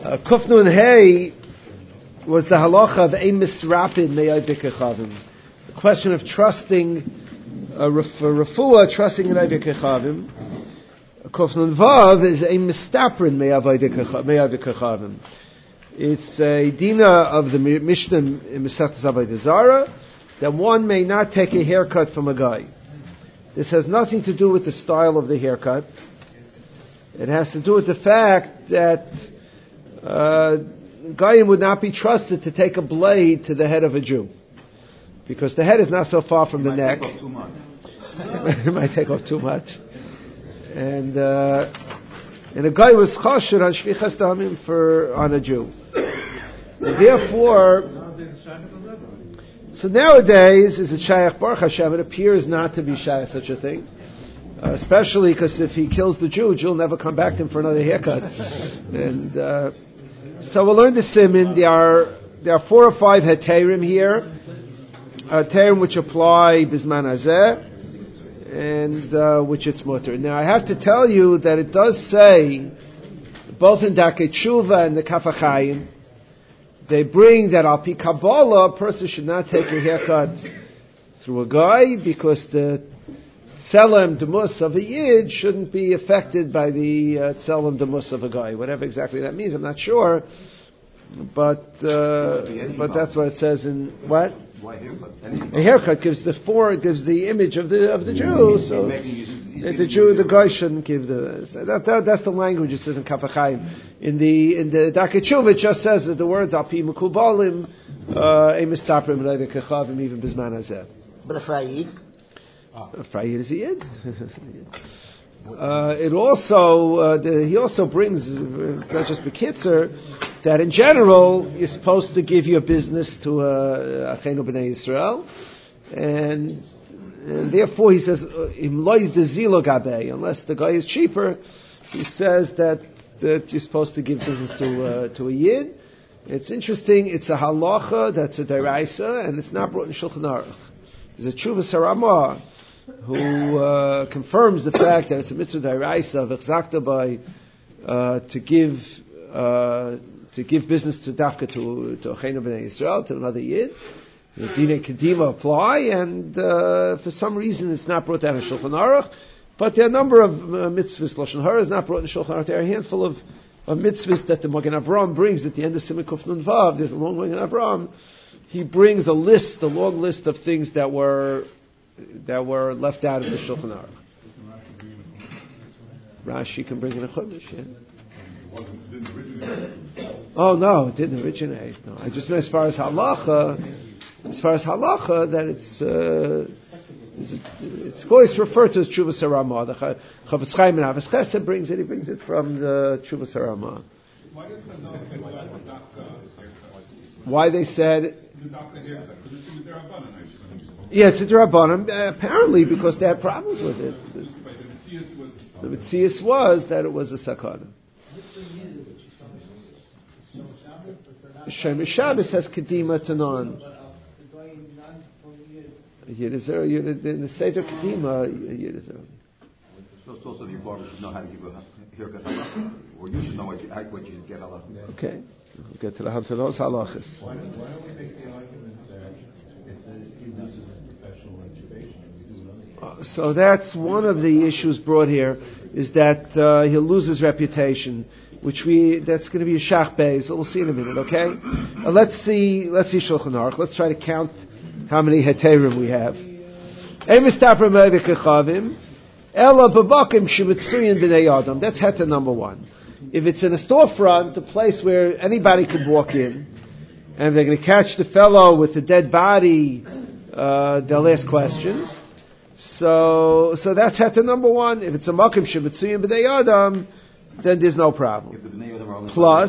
Kufnun Hey was the halacha of ein misrapid meyad b'kechavim. The question of trusting for refuah, trusting in b'kechavim. Kufnun Vav is ein mistaprin meyad b'kechavim. It's a dina of the Mishnah in Masechtas Avodah Zarah that one may not take a haircut from a guy. This has nothing to do with the style of the haircut. It has to do with the fact that Goyim would not be trusted to take a blade to the head of a Jew, because the head is not so far from the neck. It might take off too much. And a guy was chashed on shvichas damim on a Jew. And therefore, so nowadays, is it shayach Baruch Hashem? It appears not to be shayach such a thing. Especially because if he kills the Jew, Jew will never come back to him for another haircut. And so we'll learn the siman. There are 4 or 5 heterim here. Heterim which apply bisman hazeh, and which it's mutter. Now I have to tell you that it does say, both in Darkei Tshuva and the Kaf HaChaim, they bring that al pi Kabbalah, a person should not take a haircut through a guy, because the Tselem Demus of a Yid shouldn't be affected by the Tselem Demus of a guy. Whatever exactly that means, I'm not sure. But that's what it says in what? Why haircut? A haircut gives the image of the Jew. So the guy shouldn't give that's the language it says in Kaf HaChaim. In the Darkei Tshuva it just says that the words al pi mekubalim emistaprim leiva kechavim even bisman hazeh. But a Frayid? Frayid is a Yid. It also he also brings not just Bekitzer that in general you're supposed to give your business to Achenu B'nai Yisrael, and therefore he says imlois de zilo gabe, unless the guy is cheaper, he says that you're supposed to give business to a Yid. It's interesting. It's a halacha that's a deraisa, and it's not brought in Shulchan Aruch. There's a Tshuvas Haramah who confirms the fact that it's a mitzvah d'oraisa v'chzakta by to give business to dafka to Achenu B'nai Yisrael, to another Yid. The Dinei Kedima apply, and for some reason it's not brought down in Shulchan Aruch. But there are a number of mitzvahs. Lashon Hara is not brought in Shulchan Aruch. There are a handful of mitzvahs that the Magen Avraham brings at the end of Siman Kuf Nun Vav. There's a long Magen Avraham. He brings a long list of things that were left out of the Shulchan Aruch. Rashi can bring in a chumash, yeah. Oh no, it didn't originate. No, I just know as far as halacha, that it's always referred to as Tshuvas Haramah. The Chavetz Chaim in Avos Chesed brings it. He brings it from the Tshuvas Haramah. Why they said? Yeah, it's a D'Rabbanan, apparently because they had problems with it. The Mitzias was that it was a Sakana. Shomer Shabbos has Kedima Tanan. In the Seder Kedima, Yidizah. So also the barber should know how to give a haircut halacha, or you should know what you get halacha. Okay, we'll get to those halachas. Why don't we make the argument that he loses his professional reputation? So that's one of the issues brought here, is that he'll lose his reputation, that's going to be a shach beis. So we'll see in a minute, okay? Let's see Shulchan Aruch. Let's try to count how many heterim we have. That's heter number 1. If it's in a storefront, a place where anybody could walk in, and they're going to catch the fellow with the dead body, they'll ask questions. So that's heter number 1. If it's a makom shemitzuyin b'nei adam, then there's no problem. Plus,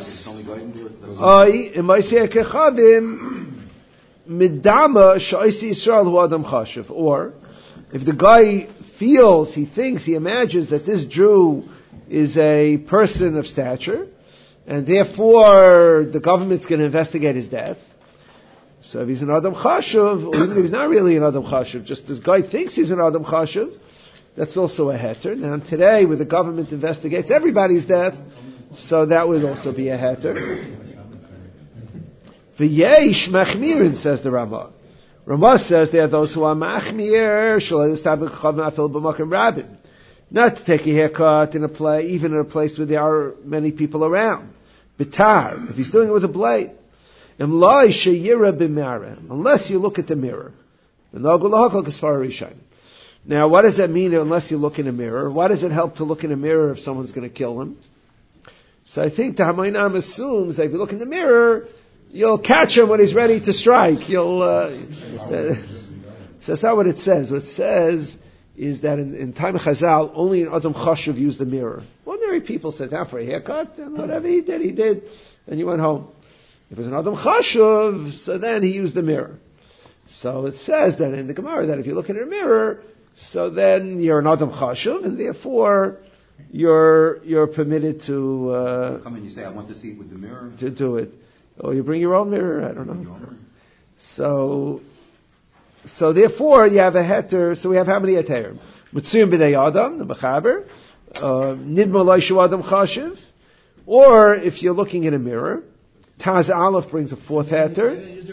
midama sha'isi Yisrael hu adam chashuv. Or if the guy he imagines that this Jew is a person of stature, and therefore the government's going to investigate his death. So if he's an Adam Chashuv, or even if he's not really an Adam Chashuv, just this guy thinks he's an Adam Chashuv, that's also a heter. Now today, where the government investigates everybody's death, So that would also be a heter. V'yesh machmirin, says the Ramah. Ramah says there are those who are machmir, not to take a haircut in a place, even in a place where there are many people around. Bitar, if he's doing it with a blade. Unless you look at the mirror. Now, what does that mean, unless you look in a mirror? Why does it help to look in a mirror if someone's going to kill him? So I think the Hamaynam assumes that if you look in the mirror, you'll catch him when he's ready to strike. So that's not what it says. What it says is that in time of Chazal, only an Adam Chashuv used the mirror. Ordinary people sat down for a haircut, and whatever he did, and you went home. If it was an Adam Chashuv, so then he used the mirror. So it says that in the Gemara that if you look in a mirror, so then you're an Adam Chashuv, and therefore you're permitted to come in. You say, I want to see it with the mirror. To do it, or you bring your own mirror. I don't know. So therefore you have a heter. So we have how many heterim? Mitzuyim b'nei Adam, the Mechaber, Nidma Laishu Adam Chashiv, or if you're looking in a mirror, Taz Aleph brings a fourth heter.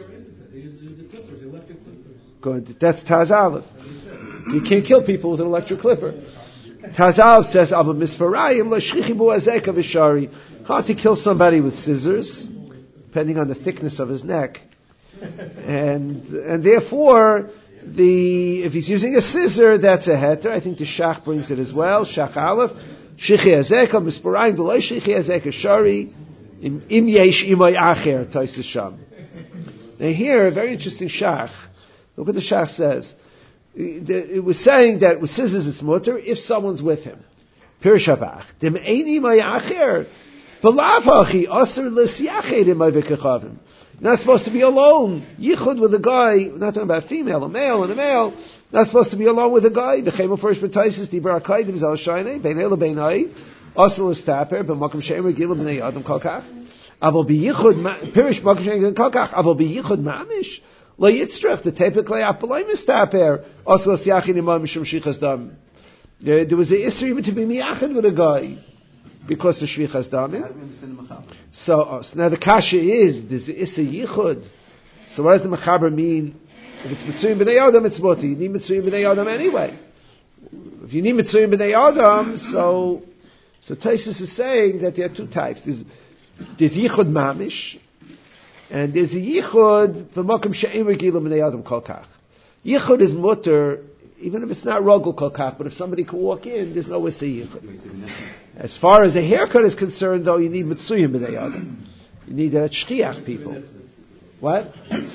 Good, that's Taz Aleph. You can't kill people with an electric clipper. Taz Aleph says, Abba Misfarayim Lashchichi Bu Azeka V'Shari. Hard to kill somebody with scissors, depending on the thickness of his neck. And therefore, if he's using a scissor, that's a heter. I think the Shach brings it as well. Shach Aleph. Shichi Azeka, Misparayim, Delay Shichi Azeka Shari, Im Yesh Imay Acher, Taisa Sham. Now here, a very interesting Shach. Look what the Shach says. It was saying that with scissors it's mutter if someone's with him. Pirush Habach. Dem Ein Imay Acher, B'lav Hachi, Aser L'Siached Imay V'Kechavim. You're not supposed to be alone. Yichud with a guy. We're not talking about a female, a male and a male. Not supposed to be alone with a guy. The Chema first b'taisis dibra kaidim zal shayne bein ela bein ai asel estaper b'makom shemer gilu b'nei adam kolkach. Avol biyichud pirish makom shemer kolkach. Avol biyichud mamish lo yitzrach the tepek le'af b'loy mistaper asel siachin imam mishum shichas dam. There was an issue even to be miyachid with a guy because of shvichas damim. So now the kasha is, there's Issa Yichud. So what does the Mechaber mean? If it's Mitzuyim B'nei Adam, it's Moti. You need Mitzuyim B'nei Adam anyway. If you need Mitzuyim B'nei Adam, so Taisus is saying that there are two types. There's Yichud Mamish, and there's a Yichud V'mokim She'im Regilu B'nei Adam Kolkach. Yichud is Mutter, even if it's not Rogel Kolkach, but if somebody can walk in, there's no Issa Yichud. As far as a haircut is concerned, though, you need Mitzuyim B'nei Adam. You need Shchiach people. What?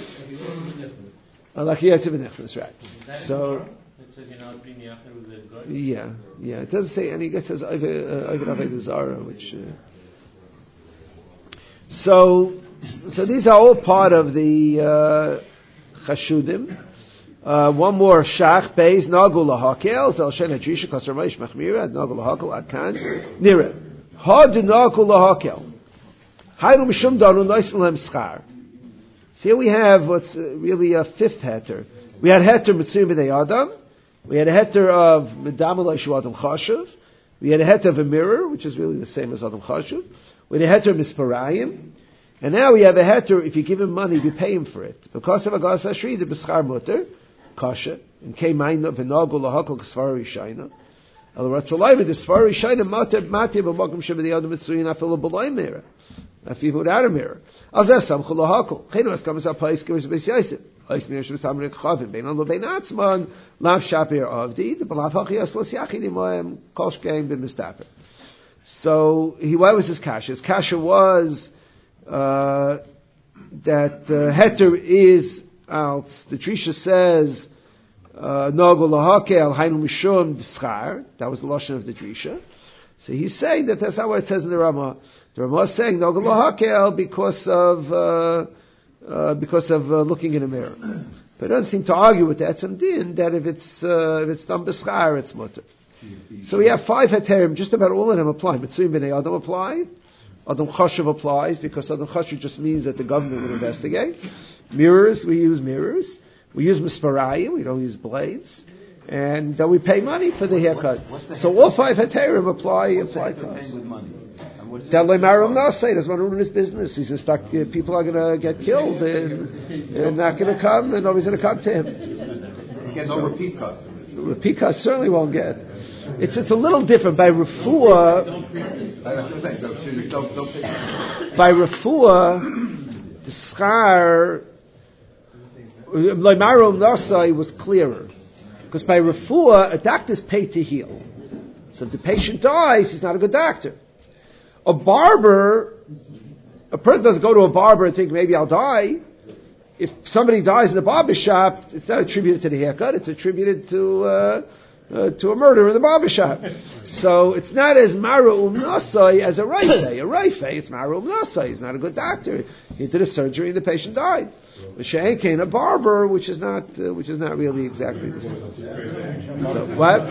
Like Yetziv Nechnas, right. So, yeah. It doesn't say any, it says Ovid Aved Zara, which... So these are all part of the Chashudim. One more shach beis nagul lahakel zel shen adrisha kasar meish machmira nagul lahakel adkan nira had nagul lahakel hayru mishum danu noislem schar. So here we have what's really a fifth heter. We had heter mitzuyim b'nei adam. We had a heter of medam l'ishu adam chashuv. We had a heter of a mirror, which is really the same as adam chashuv. We had a heter misparayim. And now we have a heter, if you give him money, you pay him for it. Because of a gas hashri, the b'schar mutter, kasha, and came mayna v'nagul lahakol k'svar rishayna. El ratzolai v'd'svar rishayna mateh b'makom sheb'nei adam mitzuyin afilu b'loi mirror. Afilu without a mirror. Al zeh samchu lahakol. Chenu eskamas apais k'vish b'is yasif. Ois mirror sheb'sam rekhavim. Bein lo bein atzman, lav shapir avdi, the b'lav hachi aslos yachid imoem, kol shkeim b'mistaper. So, what was his kasha? His kasha was that heter is out. The Trisha says nagul lahakel haynu mishum b'schar. That was the lashon of the Trisha. So he's saying that's not what it says in the Ramah. The Ramah is saying nagul lahakel because of looking in a mirror. But it doesn't seem to argue with that. Some din that if it's done b'schar, it's mutter. So we have 5 heterim. Just about all of them apply. Mitzuyim b'nei Adam apply. Adam Chashuv applies because Adam Chashuv just means that the government would investigate. Mirrors, we use mirrors. We use misparayim, we don't use blades. And we pay money for the haircut. So all 5 heterim apply to us. With money. And That Leimarum Nasai doesn't want to ruin his business. He's just stuck. People are going to get killed, and they're not going to come, and nobody's going to come to him. He gets no repeat customers. Repeat customers certainly won't get. It's a little different by refuah. By refuah, the schar Leimarum Nasai was clearer, because by refuah a doctor's paid to heal. So if the patient dies, he's not a good doctor. A barber, a person doesn't go to a barber and think, maybe I'll die. If somebody dies in the barber shop, it's not attributed to the haircut, it's attributed to a murder in the barber shop. So it's not as Maru Nasai as a Raifei. A Raifei, it's Maru Nasai. He's not a good doctor. He did a surgery and the patient died. The Shein came a barber, which is not really exactly the same. So what?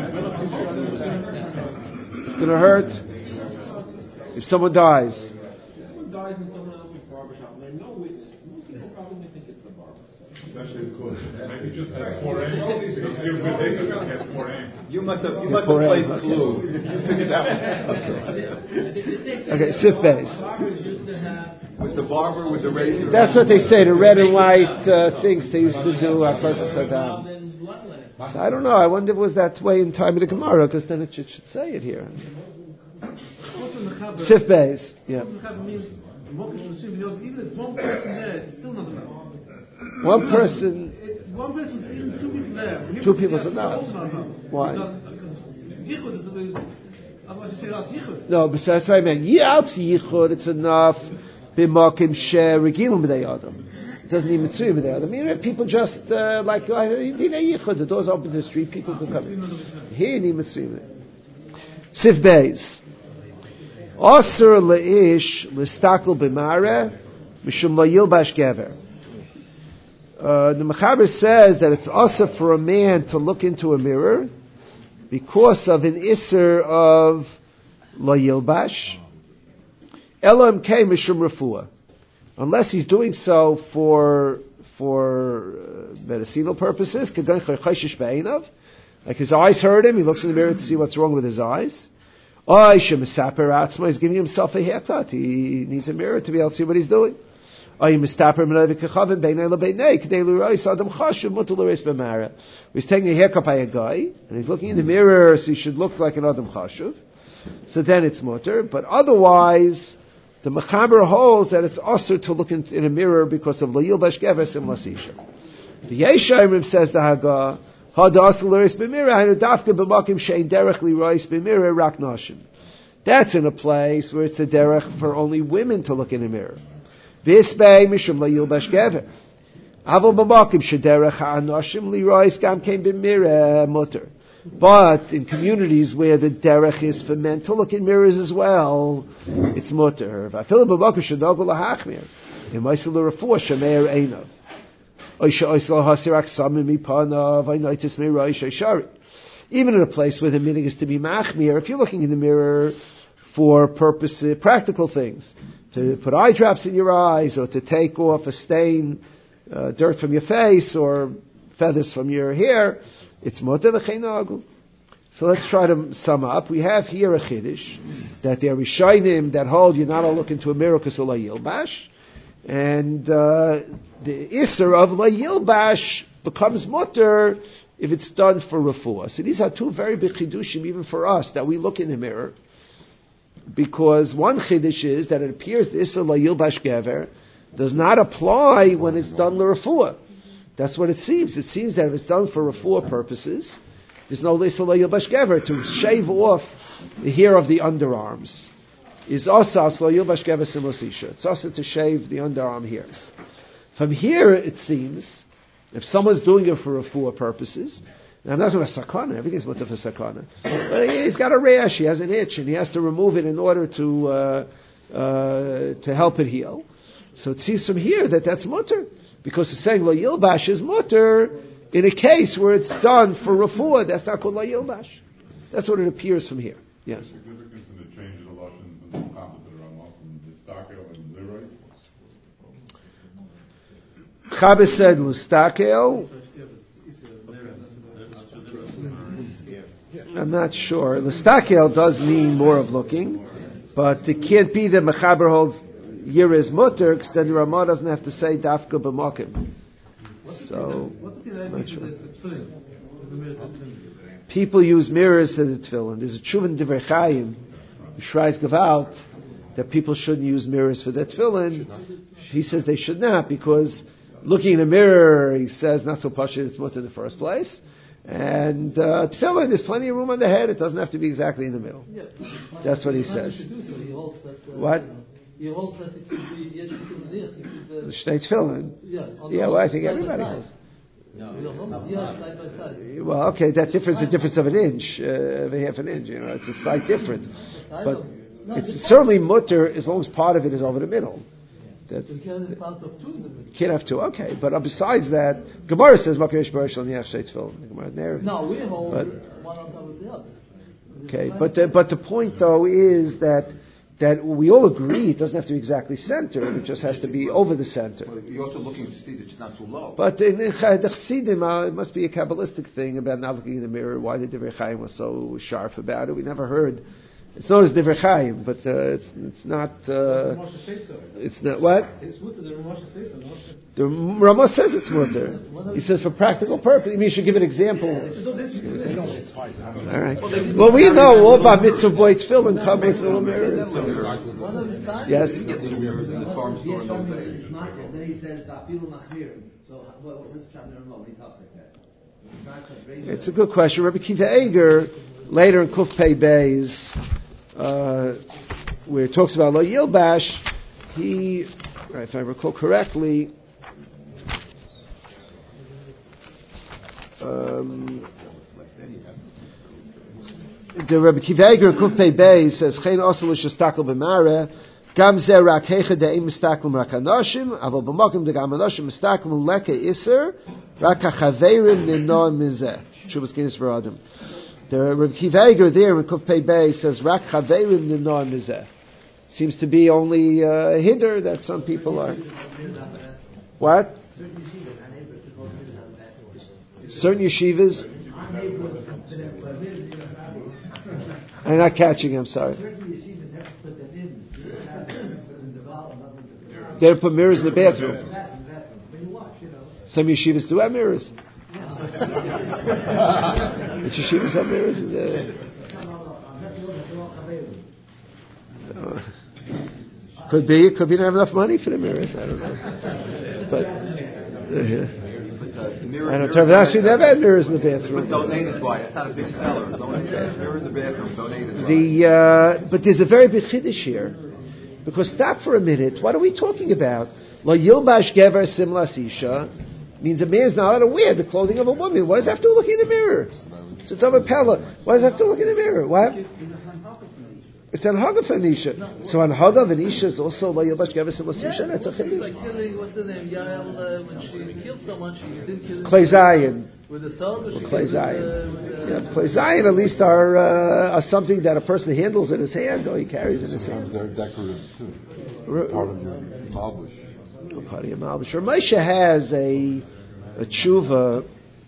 It's going to hurt if someone dies. Someone dies in someone else's barbershop and there's no witness. Most people probably think it's the barber. Especially because maybe just has 4 angles. You must have played Clue. You figured out. Okay, Sif Beis. With the barber, with the razor. That's what they say, the red and white things they used to do. So I don't know. I wonder if it was that way in time of the Gemara, because then it should say it here. Sif Beis. Yeah. Even if one person there, it's still not enough. One person. One person, even 2 people there. 2 people is enough. Why? No, but that's what I meant. Yichud, it's enough. B'makim she'regilum b'dei adam. It doesn't even say b'dei adam. I mean, people just like yichud. The doors open to the street. People can come in. Here, ni mitzvah. Sif Beis. Osir leish listakol b'mare mishum lo yilbash gever. The Mechaber says that it's also for a man to look into a mirror because of an isser of lo yilbash. Elam K Mishum Refuah. Unless he's doing so for medicinal purposes, like his eyes hurt him, he looks in the mirror to see what's wrong with his eyes. He's giving himself a haircut. He needs a mirror to be able to see what he's doing. He's taking a haircut by a guy, and he's looking in the mirror, so he should look like an Adam Chashuv. So then it's mutter, but otherwise, the Mechaber holds that it's also to look in a mirror because of Layil Bashkeves and Lasisha. The Yeshayim says the Haggah, Hadas L'Reis B'Mirah, Hainu Dafka B'Makim Shein Derech L'Reis B'Mirah Rak Nashim. That's in a place where it's a derech for only women to look in a mirror. V'Isbei Mishum Layil Bashkeves. Avol B'Makim Shederech Ha'anashim L'Reis Gam Kein B'Mirah Mutter. But in communities where the derech is for men to look in mirrors as well, it's mutter. Even in a place where the meaning is to be machmir, if you're looking in the mirror for purposes, practical things, to put eye drops in your eyes, or to take off a stain, dirt from your face, or feathers from your hair, it's mutter v'chein nagul. So let's try to sum up. We have here a chiddush that there are Rishonim that hold you're not to look into a mirror because of la yilbash, and the isser of la yilbash becomes mutter if it's done for refuah. So these are 2 very big chiddushim even for us that we look in the mirror, because one chiddush is that it appears the isser la yilbash gever does not apply when it's done la refuah. That's what it seems. It seems that if it's done for refuah purposes, there's no leisa lo yilbash gever to shave off the hair of the underarms. Is also lo yilbash gever simlasisha. It's also to shave the underarm hairs. From here, it seems, if someone's doing it for refuah purposes, and I'm not talking about sakana, everything's mutter for sakana, but he's got a rash, he has an itch, and he has to remove it in order to help it heal. So it seems from here that that's mutter. Because it's saying lo yilbash is mutter in a case where it's done for refuah, that's not called lo yilbash. That's what it appears from here. Yes. What's the significance in the change of the lashon from the Muhammad to the Ramah from Listakel and Lirois? Chabes said Listakel. I'm not sure. Listakel does mean more of looking, But it can't be that Mechaber holds Yira is mutter, because then the Ramah doesn't have to say Dafka b'mokim. So, not sure. People use mirrors to the tefillin. There's a Tshuva in Divrei Chaim, Shrais Gevalt, that people shouldn't use mirrors for their tefillin. He says they should not, because looking in a mirror, he says, not so pashut it's mutter in the first place. And tefillin, there's plenty of room on the head. It doesn't have to be exactly in the middle. That's what he says. What? He holds that it should be the Shnei Tefillin. Yeah, well, I think everybody holds. Well, okay, that difference, the difference of an inch, of a half an inch. It's a slight difference, but it's certainly mutter as long as part of it is over the middle. You can't have two. Okay, but besides that, Gemara says Makesh Barishal Niach Shnei Tefillin. No, we hold one on top of the other. Okay, but the point though is that we all agree it doesn't have to be exactly centered, it just has to be over the center. Well, you're also looking to see that it's not too low. But in the Chassidim, it must be a Kabbalistic thing about not looking in the mirror, why the Divrei Chaim was so sharp about it. We never heard. It's known as Divrei Chaim, but it's not... it's not what? It's mutter, the Ramah says so, no? The Ramah says it's mutter. He says for practical purpose. You should give an example. All right. Well, we know all about mitzvah boy tefillin come with little mirrors. Yes. Little mirrors in the farm store in those days. Then he says, so what's the chapter in Ramah? What he talks like that? It's a good question. Rabbi Kiva Eger, later in Kuf Pei Beis, where it talks about Lo Yilbash, he, if I recall correctly, the Rabbi Kiva Eger in Kuf Pei Beis says, Chein Osel Shestakel B'Mare, Gam Zer Rak Hecha De'im Mistakel Rak Anoshim, Aval B'Mokim De'Gam Anoshim Mistakel Leke Iser, Rak HaChaveirim Nino Mizeh. Shuvas Guinness for Adam. The Rabbi Kiva Eger there in Kuf Pei Beis says, Rak Chaveirim Nino Mizeh. Seems to be only a hinder that some people are. What? Certain yeshivas. I'm not catching, I'm sorry. They don't put mirrors in the bathroom. Some yeshivas do have mirrors. But yeshivas have mirrors in there. Could be they don't have enough money for the mirrors. I don't know. But I don't know. Actually, they have had mirrors in the bathroom. But donated by it's not a big seller. Mirror in the bathroom, donated by. But there's a very big chiddush here, because stop for a minute. What are we talking about? Lo yilbash gever simlas isha means a man is not allowed to wear the clothing of a woman. Why does he have to look in the mirror? It's a double pella. Why does he have to look in the mirror? What? It's an haga for an isha. So an haga of an isha is also lo yilbash gever simlas isha. That's a chiddush. Like killing, what's the name? Yael, when she killed someone, she didn't kill him. Klei Zayin. With the sword, or she Klei killed Zayin. with Klei Zayin at least are something that a person handles in his hand or he carries in his hand. They're decorative too. Part of your malbush. Part of your malbush. Moshe has a tshuva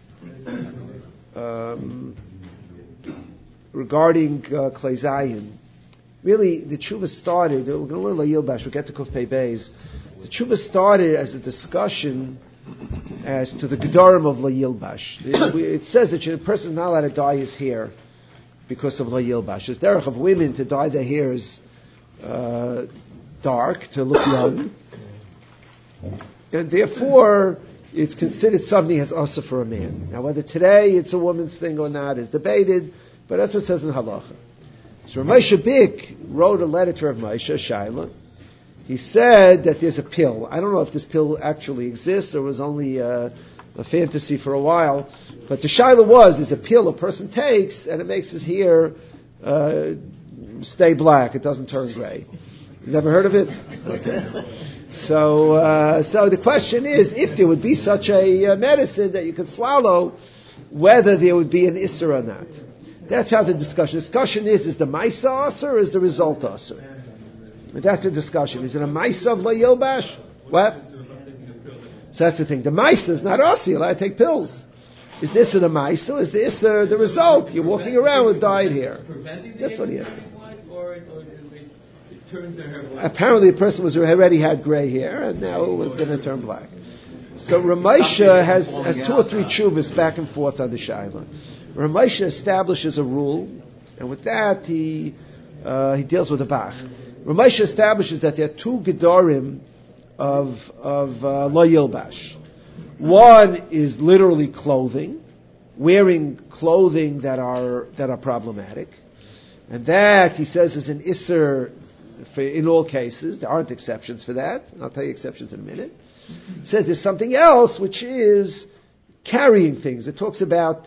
regarding Klei Zayin. Really, the tshuva started. We're going to learn Layilbash. We'll get to Kuf Pei Beis. The tshuva started as a discussion as to the gedarim of Layilbash. It says that a person is not allowed to dye his hair because of Layilbash. It's derech of women to dye their hairs dark to look young, and therefore it's considered something as also for a man. Now, whether today it's a woman's thing or not is debated, but that's what it says in Halacha. So Moshe Bik wrote a letter to Rav Moshe Shaila. He said that there's a pill. I don't know if this pill actually exists or was only a fantasy for a while, but the Shaila was, there's a pill a person takes and it makes his hair stay black. It doesn't turn gray. You never heard of it? Okay. So the question is, if there would be such a medicine that you could swallow, whether there would be an Isser or not. That's how the discussion. The discussion is the Maisa Asr or is the result Asr? And that's the discussion. Is it a Maisa of Lo Yilbash? What? So that's the thing. The Maisa is not Asr. You're allowed to take pills. Is this a Maisa or is the Isser the result? You're walking around with dyed hair. That's what he is. apparently the person was already had gray hair, and now it was going to turn black. So Ramesha has 2 or 3 chuvas back and forth on the Shaila. Ramesha establishes a rule, and with that he deals with the Bach. Ramesha establishes that there are 2 gedarim of lo yilbash. One is literally clothing, wearing clothing that are problematic, and that he says is an isser in all cases. There aren't exceptions for that. I'll tell you exceptions in a minute. He says there's something else which is carrying things. It talks about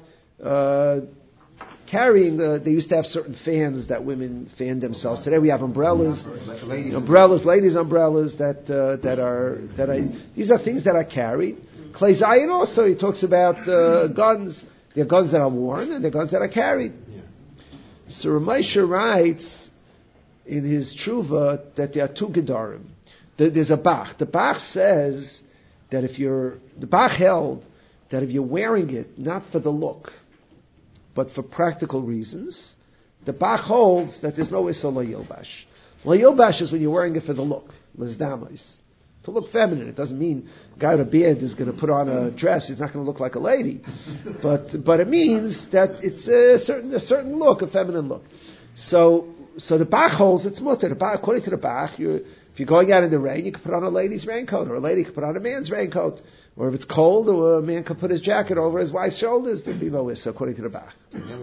carrying. They used to have certain fans that women fan themselves. Today we have umbrellas, ladies' umbrellas that are. These are things that are carried. Klei Zayin also, he talks about guns. There are guns that are worn and there are guns that are carried. Yeah. So Ramesha writes in his Tshuva that there are 2 gedarim. There's a Bach. The Bach says that the Bach held that if you're wearing it not for the look, but for practical reasons, the Bach holds that there's no Issa lo yilbash. Lo yilbash is when you're wearing it for the look, l'zdamos. To look feminine. It doesn't mean a guy with a beard is going to put on a dress. He's not going to look like a lady. But it means that it's a certain look, a feminine look. So the Bach holds it's mutter. According to the Bach, if you're going out in the rain, you can put on a lady's raincoat, or a lady can put on a man's raincoat. Or if it's cold, a man can put his jacket over his wife's shoulders. There'd be no issa, according to the Bach.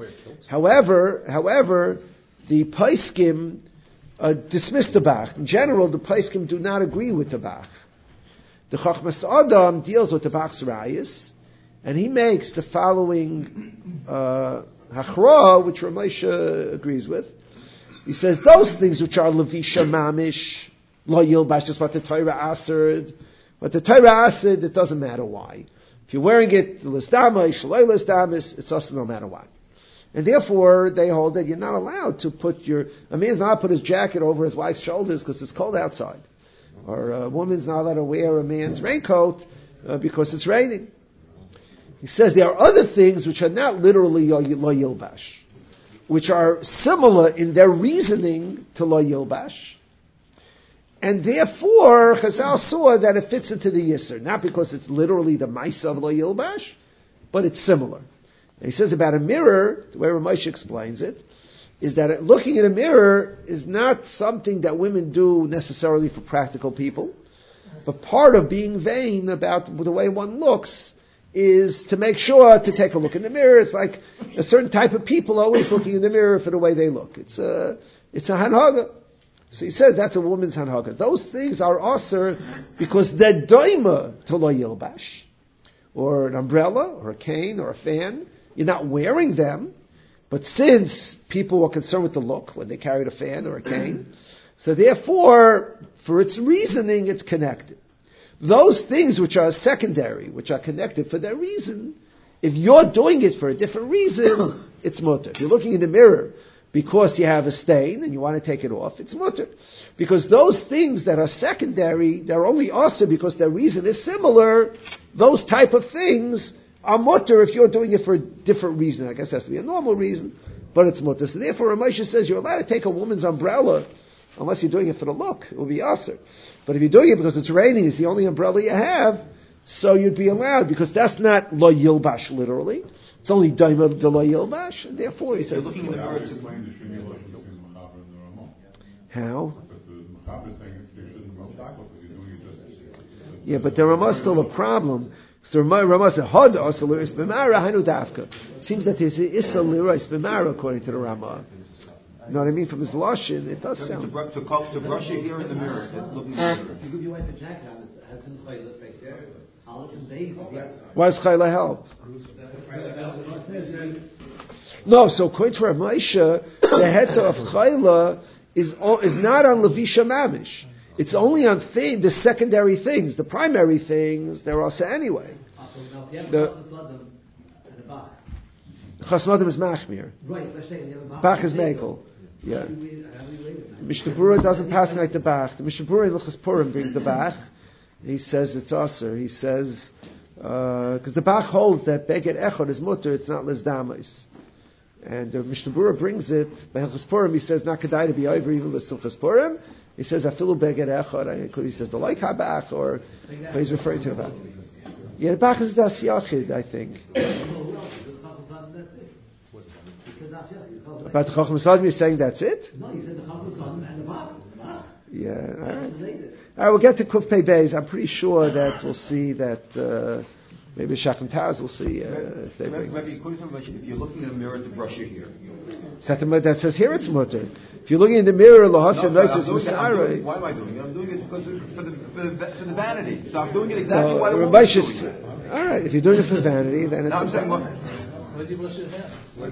However, the Paiskim dismiss the Bach. In general, the Paiskim do not agree with the Bach. The Chachmas Adam deals with the Bach's rayas, and he makes the following hachra, which Ramesha agrees with. He says those things which are levisha mamish, lo yilbash, just what the Torah asered. But the Torah asered, it doesn't matter why. If you're wearing it, l'sdama, shaloi l'sdamis, it's also no matter why. And therefore, they hold that you're not allowed to a man's not allowed to put his jacket over his wife's shoulders because it's cold outside. Or a woman's not allowed to wear a man's raincoat because it's raining. He says there are other things which are not literally lo yilbash, which are similar in their reasoning to lo yilbash. And therefore, Chazal saw that it fits into the Yisr, not because it's literally the Maisa of lo yilbash, but it's similar. And he says about a mirror, the way Ramesh explains it, is that looking at a mirror is not something that women do necessarily for practical people, but part of being vain about the way one looks is to make sure to take a look in the mirror. It's like a certain type of people always looking in the mirror for the way they look. It's a hanhaga. So he says that's a woman's hanhaga. Those things are aser because they're doima to lo yilbash, or an umbrella, or a cane, or a fan. You're not wearing them, but since people were concerned with the look when they carried a fan or a cane, so therefore, for its reasoning, it's connected. Those things which are secondary, which are connected for their reason, if you're doing it for a different reason, it's mutter. If you're looking in the mirror because you have a stain and you want to take it off, it's mutter. Because those things that are secondary, they're only also because their reason is similar, those type of things are mutter if you're doing it for a different reason. I guess it has to be a normal reason, but it's mutter. So therefore, Ramesha says you're allowed to take a woman's umbrella unless you're doing it for the look. It will be aser. But if you're doing it because it's raining, it's the only umbrella you have, so you'd be allowed, because that's not lo yilbash literally. It's only daima de lo yilbash, and therefore he says... Looking in the mirror How? Yeah, but the Ramah is still a problem. So Ramah said, Hod also liris b'mara hainu dafka. It seems that there's issa liris b'mara according to the Ramah. You know what I mean? From his lashon, it does sound... To brush your hair in the mirror, looking in the mirror. You give your wife a jacket on, has some chayla right there. Why does chayla help? No, so according to Rav Moshe, the heta of chayla is not on levisha mamish. It's only on the secondary things. The primary things, they're also anyway. The chasmadim is machmir. Bach is mekel. Yeah. The Mishnah Berurah doesn't pass like the Bach. The Mishnah Berurah in L'chas Purim brings the Bach. He says it's aser. He says because the Bach holds that beged echad is mutter. It's not l'sdamis. And Mishnah Berurah brings it by Hilchos Purim. He says not kedai to be over even the Silchos Purim. He says afilu beged echad. He says the like habach, or but he's referring to the bach. Yeah, the bach is das yachid, I think. About the Chacham Sadim, you're saying that's it? No, he said the Chacham Sadim and the bach. Yeah. All right. We'll get to Kuf Pei Beis. I'm pretty sure that we'll see that. Maybe Shachem Taz will see if they bring. Maybe if you're looking in a mirror to brush your hair. That says here it's mutter. If you're looking in the mirror, lahasem noitzes musara. Why am I doing it? I'm doing it because for the vanity. So I'm doing it exactly why I'm doing it. All right, if you're doing it for vanity, then it's. Now I'm saying what? When do you wash your hair? No.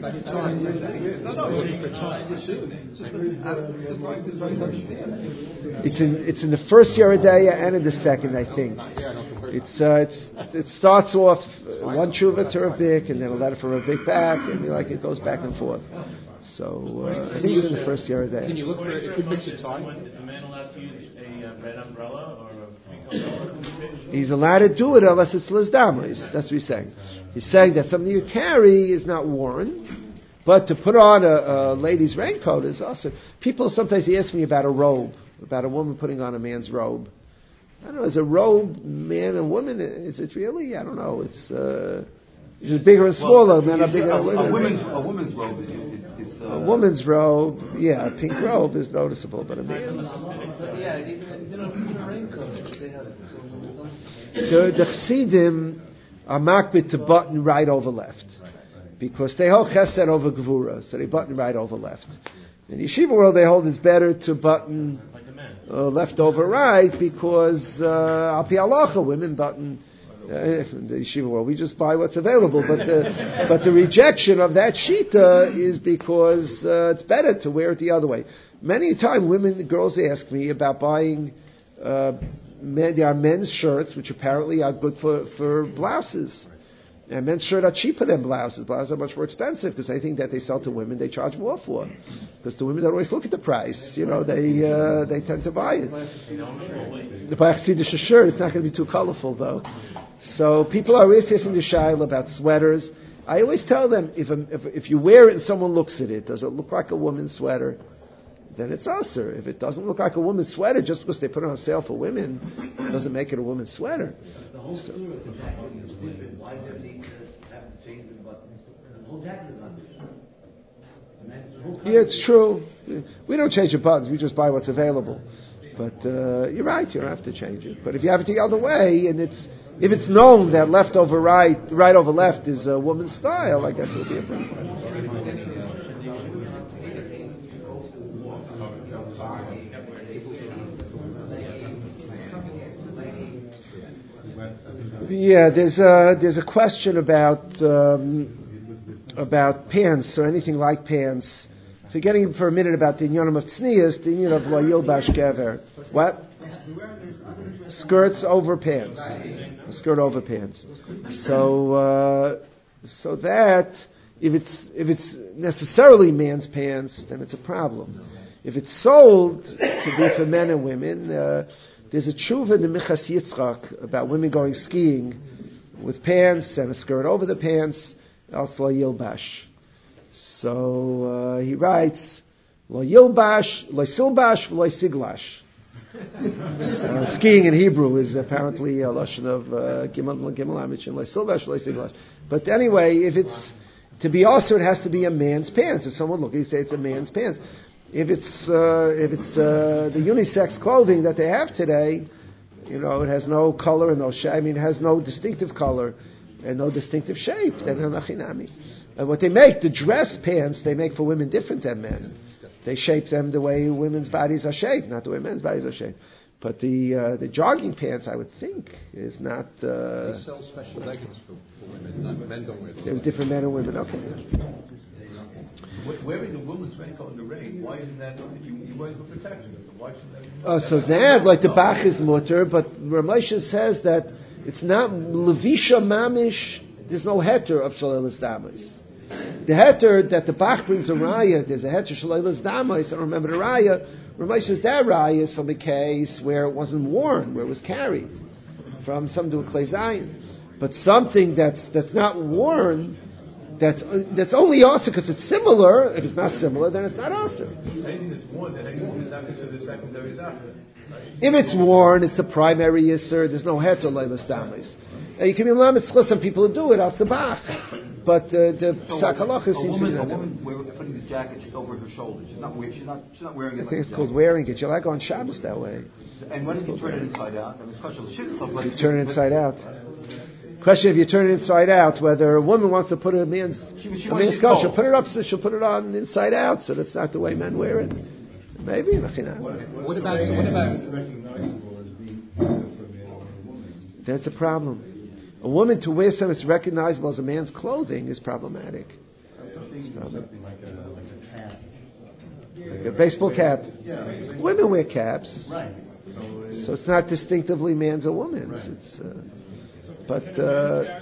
It's in the first Yeridaya and in the second, I think. It starts off one tshuva to Rabbik, and then a letter from Rabbik back, and it goes back and forth. So I think it's in the first Yeridaya. Can you look for if you fix it time? Is the man allowed to use a red umbrella or a pink umbrella? He's allowed to do it unless it's Lizdamos. That's what he's saying. He's saying that something you carry is not worn, but to put on a lady's raincoat is also. People sometimes ask me about a robe, about a woman putting on a man's robe. I don't know, is a robe man and woman? Is it really? I don't know. It's bigger and smaller. Men are bigger and women. A woman's robe is a woman's robe, yeah, a pink robe is noticeable, but a man's. Yeah, even a raincoat. They have The Chassidim are makbid to button right over left, because they hold chesed over gvura, so they button right over left. In the yeshiva world, they hold it's better to button left over right, because al pi halacha, women button. In the yeshiva world, we just buy what's available, but the rejection of that shita is because it's better to wear it the other way. Many a time, girls ask me about buying. There are men's shirts which apparently are good for blouses. And men's shirts are cheaper than blouses. Blouses are much more expensive because anything that they sell to women, they charge more for. Because the women don't always look at the price. They tend to buy it. The Chassidish shirt, it's not going to be too colorful though. So people are always asking the shaila about sweaters. I always tell them, if you wear it and someone looks at it, does it look like a woman's sweater? Then it's usher. If it doesn't look like a woman's sweater, just because they put it on sale for women, it doesn't make it a woman's sweater. The whole story of the jacket is different. Why do they need to have to change the buttons? The whole jacket is under. Yeah, it's true. We don't change the buttons. We just buy what's available. But you're right. You don't have to change it. But if you have it the other way, and if it's known that left over right, right over left is a woman's style, I guess it would be a problem. Yeah, there's a question about pants or anything like pants. Forgetting for a minute about the inyanim of tznius, the inyan of lo yilbash gever. What? Skirts over pants. A skirt over pants. So that if it's necessarily man's pants, then it's a problem. If it's sold to be for men and women. There's a tshuva in the Michas Yitzchak about women going skiing with pants and a skirt over the pants, else lo yilbash. So he writes, lo yilbash, lo silbash, lo siglash. Skiing in Hebrew is apparently a lashon of gimel amish, lo silbash, lo siglash. But anyway, if it's to be also, it has to be a man's pants. If someone look, he say it's a man's pants. If it's the unisex clothing that they have today, it has no color and no shape. I mean, it has no distinctive color and no distinctive shape. Then hanachinami. And what they make, the dress pants, they make for women different than men. They shape them the way women's bodies are shaped, not the way men's bodies are shaped. But the jogging pants, I would think, is not. They sell special leggings for women. Not men don't wear them. They're different men and women. Okay. Wearing a woman's raincoat in the rain, why isn't that? You wear it for protection. Why shouldn't that be? Oh, so that, like the Bach is mutter, but Ramosha says that it's not Levisha Mamish, there's no heter of Shalelas Damas. The heter that the Bach brings a raya, there's a heter Shalelas Damas, I don't remember the raya. Ramosha says that raya is from a case where it wasn't worn, where it was carried, from some to a Klei Zayin. But something that's not worn, That's only also because it's similar. If it's not similar, then it's not also. Anything that's worn, then is not considered secondary zafra. If it's worn, it's the primary yisur. There's no heter leilas damis. You can be lamed tzchus. Some people who do it off the bach, but the psak halacha seems to be a woman putting the jacket over her shoulders. She's not wearing it. I think it's called wearing it. You're like on Shabbos that way. And when you turn it inside out, you turn it inside out. Question: if you turn it inside out, whether a woman wants to put a man's coat, she'll put it up, so she'll put it on inside out, so that's not the way men wear it. Maybe. What about recognizable as being for a man or a woman? That's a problem. A woman to wear something that's recognizable as a man's clothing is problematic. Something like a cap. Like a baseball cap. Yeah. Women wear caps. Right. So it's not distinctively man's or woman's. Right. But to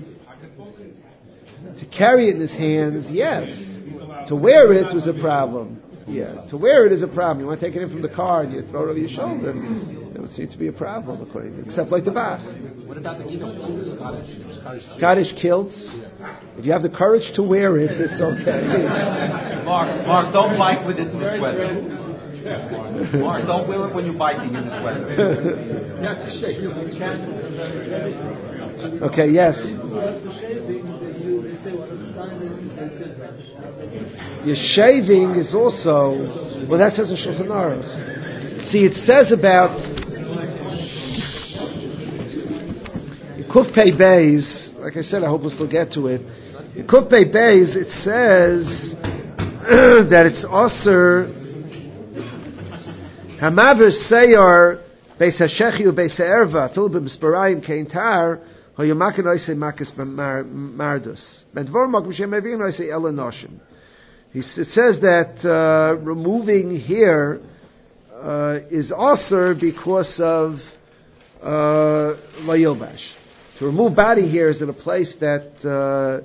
carry it in his hands, yes. To wear it was a problem. Yeah, to wear it is a problem. You want to take it in from the car and you throw it over your shoulder. It would seem to be a problem, according to, except like the Bach. What about the Scottish kilts? If you have the courage to wear it, it's okay. Mark, don't bike with it in the sweater. Mark, don't wear it when you're biking in the sweater. Okay, yes. Your shaving is also, well, that says in Shulchan Aruch. See, it says about Kuf Pei Beis, like I said, I hope we'll still get to it. In Kuf Pei Beis, it says that it's Osir Hamaver Seyar Beis HaShechi U Beis HaErva Fil B'Misparayim Kein Tar Hoyamakin Oisei Makis Mardus Medvor Makum Shem Evin Oisei Ela Noshim. It says that removing hair is also because of layilbash. To remove body hairs in a place that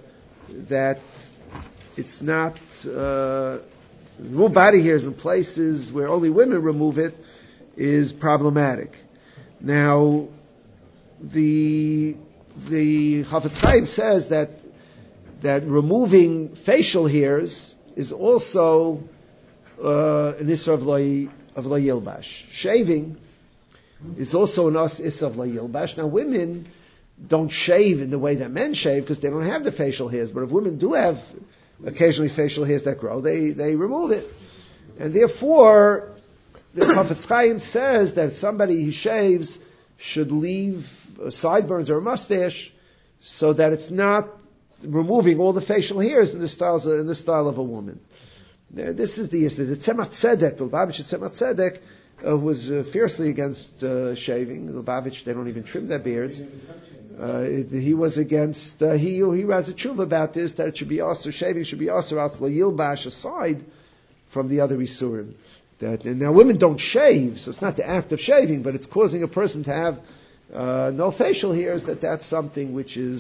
it's not remove body hairs in places where only women remove it is problematic. Now, the Chafetz Chaim says that removing facial hairs is also an issur of lo yilbash. Shaving is also an issur of lo yilbash. Now, women don't shave in the way that men shave because they don't have the facial hairs. But if women do have occasionally facial hairs that grow, they remove it. And therefore, the Chafetz Chaim says that somebody who shaves should leave sideburns or a mustache so that it's not removing all the facial hairs in the style of a woman. This is the issue. The Tzemach Tzedek, the Lubavitch Tzemach Tzedek, was fiercely against shaving. The Lubavitch, they don't even trim their beards. He was against. He has a tshuva about this, that it should be also shaving should be also out yilbash aside from the other isurim. And now women don't shave, so it's not the act of shaving, but it's causing a person to have no facial hairs. That's something which is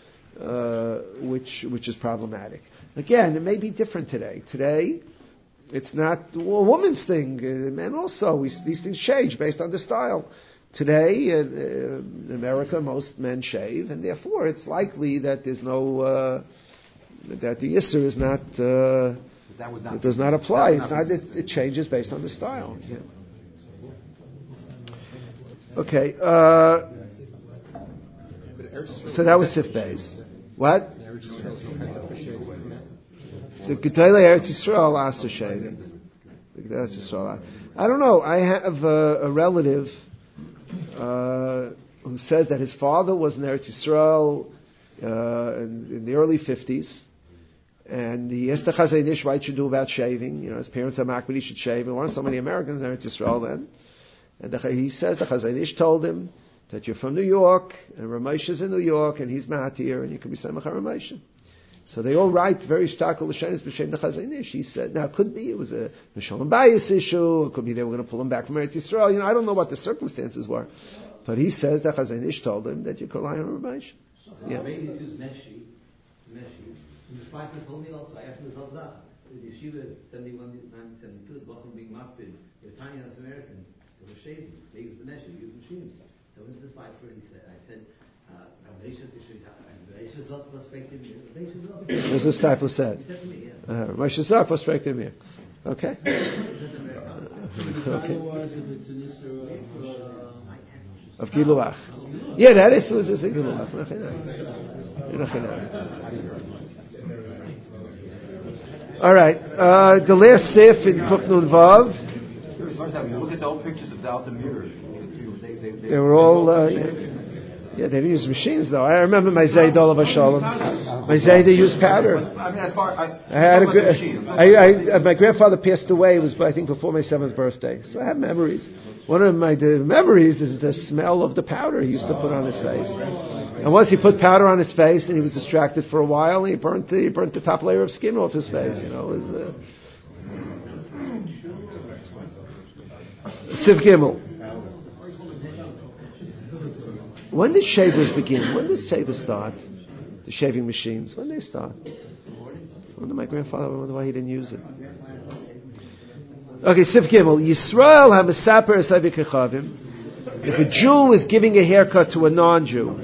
problematic. Again, it may be different today. Today, it's not a woman's thing. Men also, these things change based on the style. Today, in America, most men shave, and therefore it's likely that there's no that the issur is not it does not apply. It's not it changes based on the style. Yeah. Okay. So that was Sif Beis. What? The Gedolei Eretz Yisrael aser shaving. I don't know. I have a relative who says that his father was in Eretz Yisrael in the early 50s, and he asked the Chazon Ish what he should do about shaving. You know, his parents are makbid, he should shave. There weren't so many Americans in Eretz Yisrael then. And he says the Chazon Ish told him that you're from New York, and Ramesh is in New York, and he's Matir, and you can be Samach Ramesh. So they all write very stark l'shenis b'shem the Chazon Ish. He said, now it could be it was a Shalom Bayis issue, it could be they were going to pull him back from Eretz Yisrael. You know, I don't know what the circumstances were, but he says that Chazon Ish told him that you could rely on Ramesh. Yeah. Maybe it's just Meshi. And the Spiker told me also, I asked him the Yeshiva 71, 1972, the Bacham being Makbid, they're tiny as Americans, they were shaving, they used the Meshi, they used machines. So into the Spiker, he said, I said, As the disciple said. Moshe Zak was striking me. Okay. Okay. Of Giluach. Yeah, that is a Giluach. All right. The last sif in Kufnun Vav. Look at the old pictures of the Altamir. They were all, they didn't use machines though. I remember my Zayd Olav Shalom. My Zayd, they used powder. My grandfather passed away. It was, I think, before my 7th birthday. So I have memories. One of my memories is the smell of the powder he used to put on his face. And once he put powder on his face, and he was distracted for a while, and he burnt the top layer of skin off his face. You know, it was. Siv Gimel. When did shavers begin? When did shavers start? The shaving machines. When did they start? I wonder my grandfather. I wonder why he didn't use it. Okay, Siv Gimel. Yisrael ha-mesaper esavik echavim. If a Jew is giving a haircut to a non-Jew,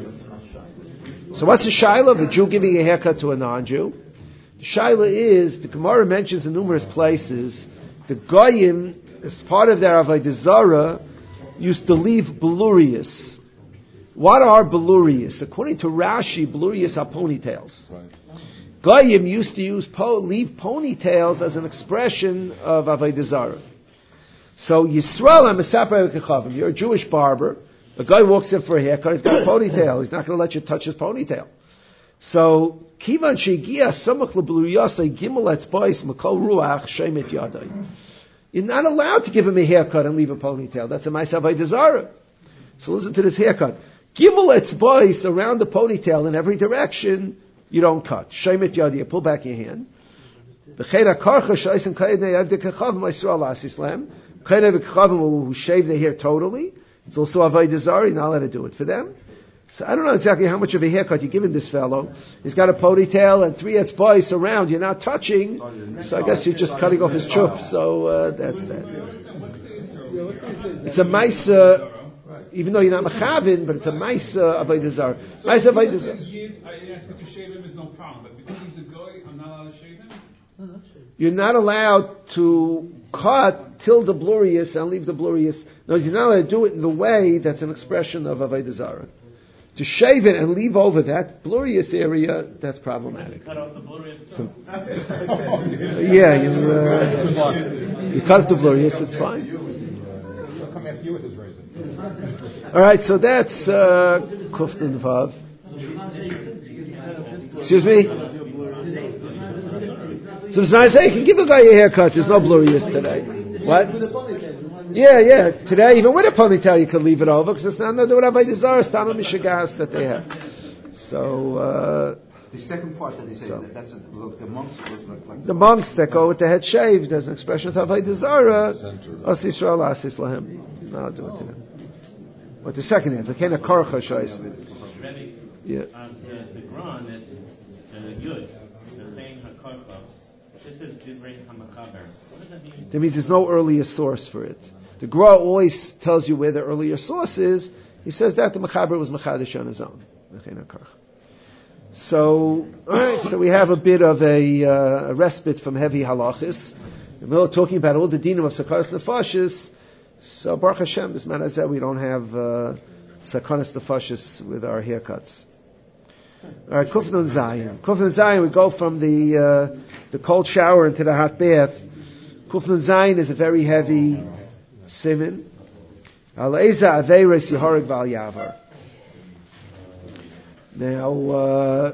so what's the shaila of a Jew giving a haircut to a non-Jew? The shaila is, the Gemara mentions in numerous places, the Goyim, as part of their Avodah Zarah, used to leave belurius. What are belurius? According to Rashi, belurius are ponytails. Right. Goyim used to leave ponytails as an expression of Avodah Zarah. So Yisrael ha-mesaper kechavim. You're a Jewish barber. A guy walks in for a haircut. He's got a ponytail. He's not going to let you touch his ponytail. So kivan shegia samach lebluriyasei gimel etzbais makol ruach shemet yadai. You're not allowed to give him a haircut and leave a ponytail. That's a ma'aseh avodah zarah. So listen to this haircut. Gimel etzbais around the ponytail in every direction. You don't cut. Shemet yadai. You pull back your hand. V'cheira karcha shaisim kayednei avdei kechavim Yisrael as Islam. Kayednei v'kechavim who shave their hair totally. It's also avodah zarah. You're not allowed to do it for them. So I don't know exactly how much of a haircut you're giving this fellow. He's got a ponytail and 3 etzbais around. You're not touching. So I guess you're just cutting off his chup. So that's that. It's a ma'aseh, even though you're not mechavin, but it's a ma'aseh avodah zarah. Ma'aseh avodah zarah. I asked me to shave him is no problem, but because he's a goy, I'm not allowed to shave him? You're not allowed to cut till the blurious and leave the blurious. No, you're not allowed to do it in the way that's an expression of avodah zarah. To shave it and leave over that blurious area, that's problematic. Cut off the blurious so, yeah, you cut off the blurious, it's fine. He'll come after you with his razor. All right, so that's Kuftan Vav. Excuse me? So you can give a guy a haircut, there's no blurious today. What? Yeah. Today, even with a ponytail, you can leave it over because it's not no do what avodah zarah stama mishagas that they have. So the second part that they say that's the monks look like the monks that go with the head shaved as an expression of avodah zarah. As Yisrael as Islahem. No, I'll do it to them. What the second answer? Kind of karcha shayis. Yeah. The Quran is yud. The same hakarcha. This is divrei hamakaber. What does that mean? That means there's no earlier source for it. The Gra always tells you where the earlier source is. He says that the Mechaber was Mechadish on his own. So, alright, so we have a bit of a respite from heavy halachis. We're talking about all the dinim of Sakaras Nefashis. So, Baruch Hashem, this man has said we don't have Sakaras Nefashis with our haircuts. Alright, Kufnun Zayin. Kufnun Zayin, we go from the cold shower into the hot bath. Kufnun Zayin is a very heavy siman. Al Eza Aveiros Yehorig Val Yavar. Now,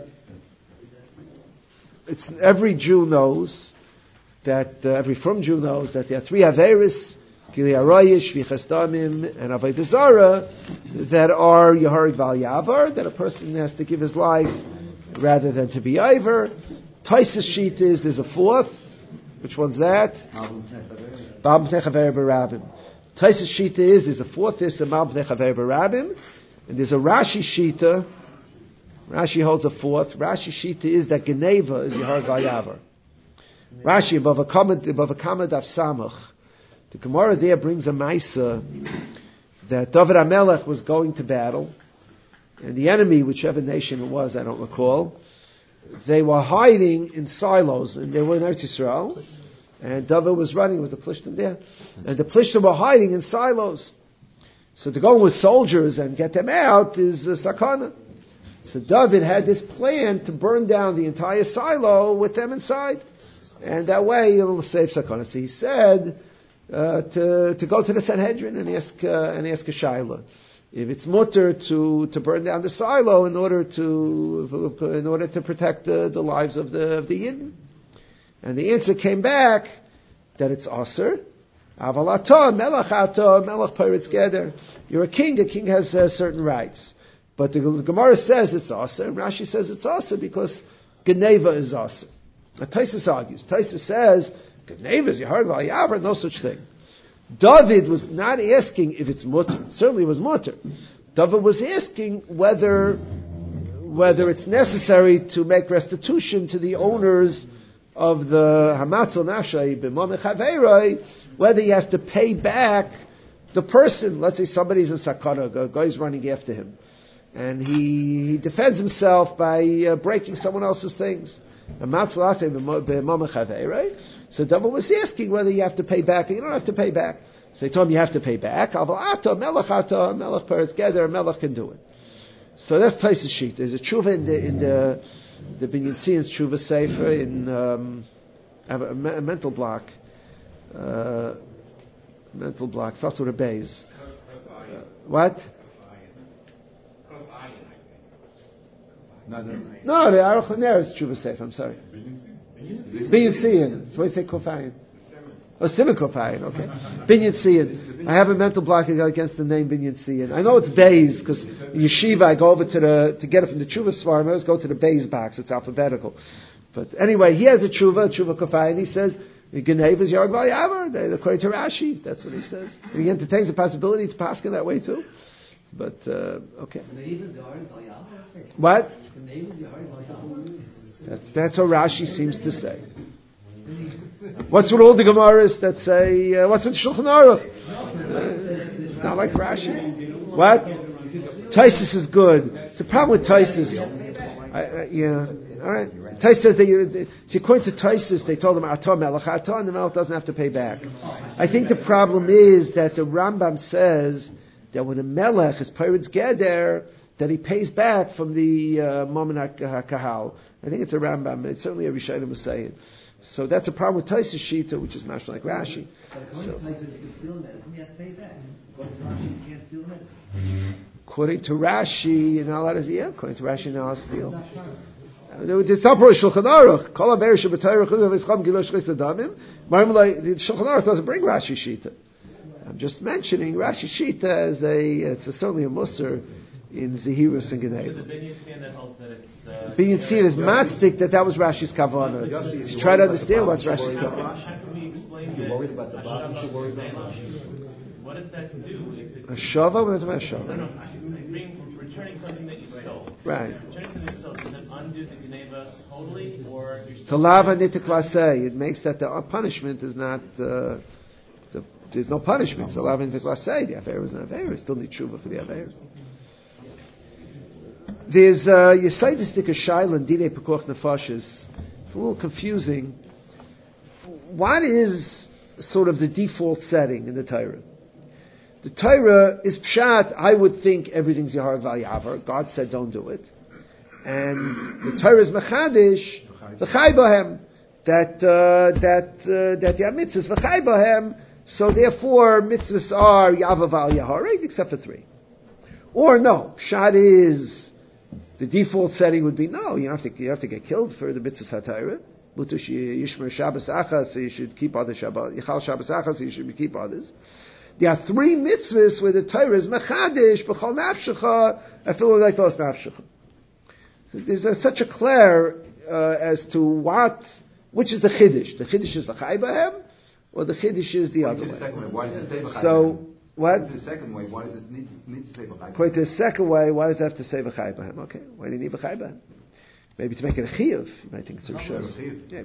it's every Jew knows that every from Jew knows that there are 3 Aveiros, Gili Arayish, Vichas Damim, and Avodah Zarah that are Yehorig Val Yavar, that a person has to give his life rather than to be Iver. Taisus sheet is there's a 4th. Which one's that? Bab Nechaver Barabim. Taisus Shita is there's a 4th is a Bab Nechaver Barabim, and there's a Rashi Shita. Rashi holds a 4th. Rashi Shita is that Geneva is Yehorig Val Yavar. Rashi above a Kamad of Samach. The Gemara there brings a Maisa that David HaMelech was going to battle, and the enemy, whichever nation it was, I don't recall, they were hiding in silos, and they were in Eretz Yisrael, and David was running with the Plishtim there, and the Plishtim were hiding in silos. So to go with soldiers and get them out is a sakana. So David had this plan to burn down the entire silo with them inside, and that way it'll save sakana. So he said to go to the Sanhedrin and ask a shaila if it's mutter to burn down the silo in order to protect the lives of the Yidden. And the answer came back that it's aser. Avalato melech ato melech peiritz geder. You're a king has certain rights. But the Gemara says it's aser, and Rashi says it's aser because Geneva is aser. Now Taisus argues. Taisus says Geneva is Yahar V'Yavar, no such thing. David was not asking if it's mutter. It certainly was mutter. David was asking whether it's necessary to make restitution to the owners of the Hamatzal Nafshay B'Mamech Haveiroi, whether he has to pay back the person. Let's say somebody's in Sakana, a guy's running after him, and he defends himself by breaking someone else's things. So David was asking whether you have to pay back, or you don't have to pay back. So they told him you have to pay back. Melech Peretz Geder, Melech can do it. So that's Taisus sheet. There's a tshuva in the Binyan Tzion's tshuva sefer in I have a mental block. Starts with a beis. What? No, the Aruch LaNer is tshuva sefer. I'm sorry. Binyan Tzion. That's why you say Kofayin. Oh, Simon Kofayin, okay. Binyan Tzion. I have a mental block against the name Binyan Tzion. I know it's Beis, because in Yeshiva I go over to get it from the Tshuva Svarim, I always go to the Beis box, it's alphabetical. But anyway, he has a Tshuva Kofayin, he says, Geneva is Yarg V'Yavar, according to Rashi, that's what he says. And he entertains the possibility to pass in that way too. But, okay. What? That's what Rashi seems to say. What's with all the Gemaras that say, what's with Shulchan Aruch? It's not like Rashi. What? Taisus is good. It's a problem with Taisus. Yeah. Alright. Taisus says according to Taisus, they told him, Atom Melech, Atom, and the Melech doesn't have to pay back. I think the problem is that the Rambam says that when a Melech is Peiritz Geder, that he pays back from the Mammon HaKahal. I think it's a Rambam. It's certainly a Rishayim was saying. So that's a problem with Taisus Shita, which is not like Rashi. According to Rashi, you're not allowed to steal. According to Rashi, you're not allowed to steal. It's not for Shulchan Aruch. Kol haber sheb'Torah chutz v'yischam gilosh chis adamim. The Shulchan Aruch doesn't bring Rashi Shita. I'm just mentioning Rashi Shita as it's certainly a musar in Zehirus and Geneva. Binyan Tzion is matzdik that was Rashi's kavanah. To try to understand what's Rashi's kavanah. How can we explain that? What does that do? A shava? What is a shava? No. Returning something that you stole. Right. Returning something that you stole, does it undo the Geneva totally, or you're still... Talava nitiklasei. It makes that the punishment is not... there's no punishment. Talava nitiklasei. The Aveira is an Aveira. You still need tshuva for the Aveira. There's Yesayidistik Shaila and Dinei Pekuach Nefashis. It's a little confusing. What is sort of the default setting in the Torah? The Torah is pshat. I would think everything's Yahar V'Yavar. God said don't do it. And the Torah is mechadish v'chai bahem. That the mitzvahs v'chai bahem. So therefore mitzvahs are Yahar V'Yavar, right? Except for 3. Or no, pshat is the default setting would be no. You have to get killed for the mitzvahs haTorah. Mutush yishmer Shabbos achas, so you should keep other Shabbat. Yichal Shabbos achas, so you should keep others. There are 3 mitzvahs where the Torah is mechadish b'chol nafshecha afilu leitos nafshecha. There's such a clear as to which is the chiddush. The chiddush is v'chai bahem, or the chiddush is the other way. Why does it say v'chai So what? The second way, why does it need to say v'chai bahem? According to the second way, why does it have to say v'chai bahem? Okay, why do you need v'chai bahem? Maybe to make it a chiyuv. You might think it's a rishos. Yeah,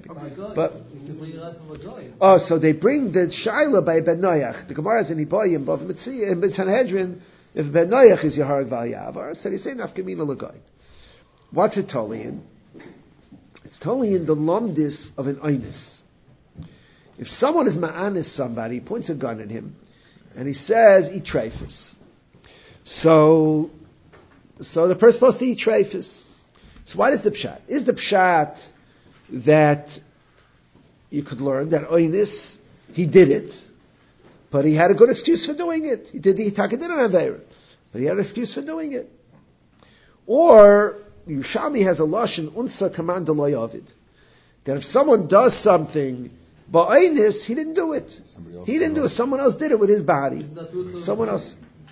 so they bring the shaila by Ben Noach. The Gemara is in Iboyim, both in Sanhedrin, If Ben Noach is Yaharag Val Yavar, so you say Nafkamina Lagoy. What's it totally in? It's totally in the lumdis of an Einis. If someone is Ma'anis somebody, he points a gun at him, and he says, eat treifus. So the person's supposed to eat treifus. So what is the pshat? Is the pshat that you could learn that Einis, he did it, but he had a good excuse for doing it. He did an Aveira, but he had an excuse for doing it. Or Yerushalmi has a lashon unsa command loyavid, that if someone does something but Einis, he didn't do it. He didn't do it. Someone else did it with his body. Someone else.